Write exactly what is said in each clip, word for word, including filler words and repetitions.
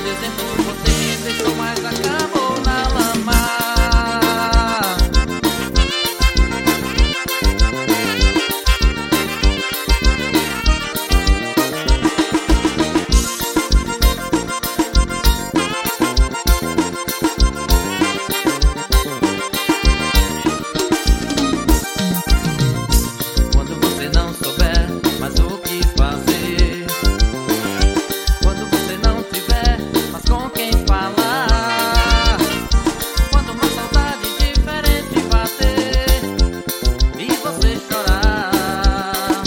de exemplo, você me deixou, mas acabou na lama. Quando você não souber mais o que fazer, quando você não tiver mais com quem falar, quando uma saudade diferente bater e você chorar,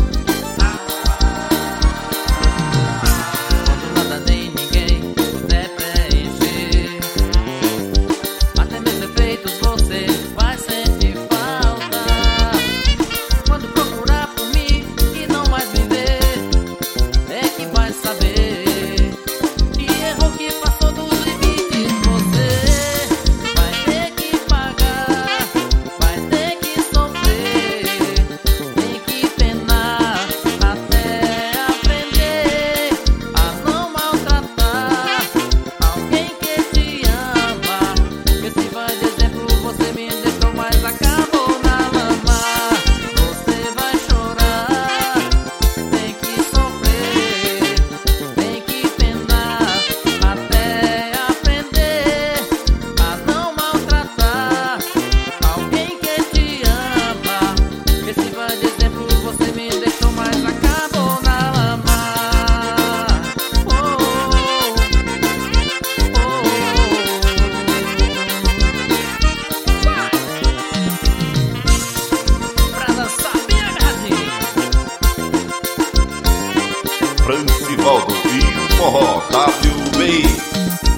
quando nada nem ninguém puder preencher, até meus defeitos você vai sentir falta. Quando procurar por mim e não mais me ver, é que vai saber que errou, que passou dos limites. Você vai ter que pagar, vai ter que sofrer, tem que penar até aprender a não maltratar alguém que te ama. Que sirva de exemplo, você me deixou, mas acabou na lama. Você vai chorar, tem que sofrer, tem que penar até aprender a não maltratar alguém que te ama. Que sirva de exemplo, você me deixou, mas acabou na lama. Oh, oh, oh. Pra dançar bem agarradinho. Francivaldo e Forró W B.